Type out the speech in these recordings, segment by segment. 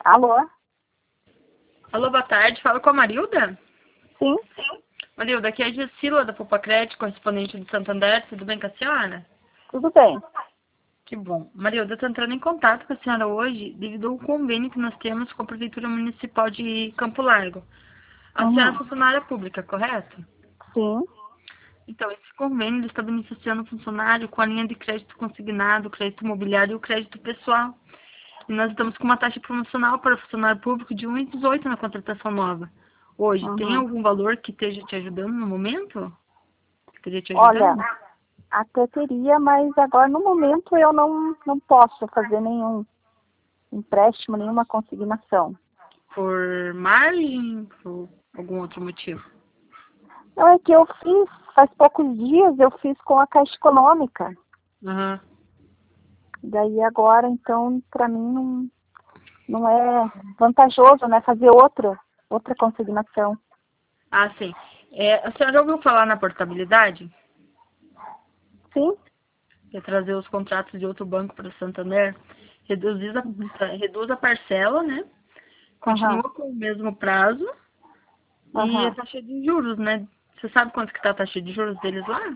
Alô? Alô, boa tarde. Fala com a Marilda? Sim? Marilda, aqui é a Gessila da Popacred, correspondente do Santander. Tudo bem com a senhora? Tudo bem. Que bom. Marilda, eu estou entrando em contato com a senhora hoje devido ao convênio que nós temos com a Prefeitura Municipal de Campo Largo. A senhora é funcionária pública, correto? Sim. Então, esse convênio ele está beneficiando o funcionário com a linha de crédito consignado, crédito imobiliário e o crédito pessoal. E nós estamos com uma taxa promocional para o funcionário público de 1,18 na contratação nova. Hoje, tem algum valor que esteja te ajudando no momento? Que esteja te Olha, ajudando? até teria, mas agora no momento eu não posso fazer nenhum empréstimo, nenhuma consignação. Por margem? Por algum outro motivo? Não, é que eu fiz, faz poucos dias eu fiz com a Caixa Econômica. Aham. Daí agora, então, para mim não é vantajoso, né, fazer outra consignação. Ah, sim. A senhora já ouviu falar na portabilidade? Sim? Que é trazer os contratos de outro banco para o Santander? Reduz a parcela, né? Aham. Continua com o mesmo prazo e a Aham. taxa de juros, né? Você sabe quanto que tá a taxa de juros deles lá?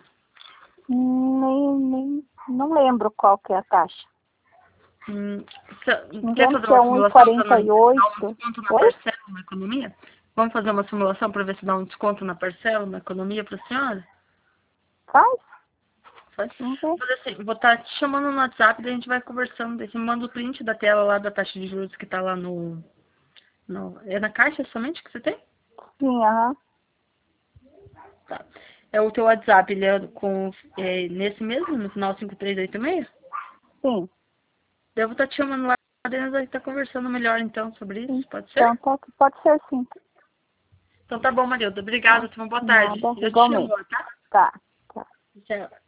Não lembro qual que é a taxa. Não Quer lembro fazer se é uma simulação para dar um 1,48. desconto na Oi? parcela na economia? Vamos fazer uma simulação para ver se dá um desconto na parcela, na economia para a senhora? Faz? Pode? Vamos ver. Vou fazer assim, vou estar te chamando no WhatsApp, daí a gente vai conversando, daí você me manda o print da tela lá da taxa de juros que tá lá no. É na caixa somente que você tem? Sim, aham. Tá. É o teu WhatsApp, ele nesse mesmo, no final 5386? Sim. Daí eu vou estar te chamando lá, daí nós vamos estar conversando melhor então sobre isso, pode ser? Então, pode ser sim. Então tá bom, Marilda. Obrigada, Tá. tenha uma boa tarde. Nada, Eu te chamo igualmente. lá, tá? Tá. Tá. Tchau.